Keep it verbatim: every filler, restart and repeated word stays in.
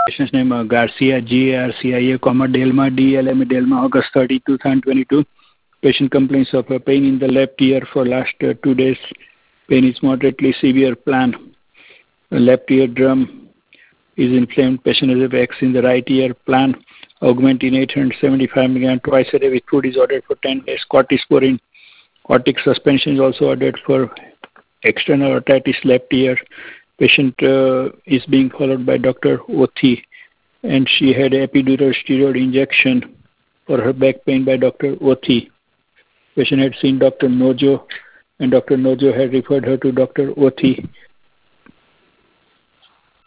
Patient's name uh, Garcia, G A R C I A, comma, Delma, D L M A, Delma, August thirtieth, two thousand twenty-two. Patient complains of a pain in the left ear for last uh, two days. Pain is moderately severe. Plan. The left ear drum is inflamed. Patient has a X in the right ear. Plan. Augmentin eight hundred seventy-five milligrams twice a day with food is ordered for ten days. Corticosporin. Cortic suspension is also ordered for external otitis left ear. Patient uh, is being followed by Doctor Othi, and she had epidural steroid injection for her back pain by Doctor Othi. Patient had seen Doctor Nojo, and Doctor Nojo had referred her to Doctor Othi.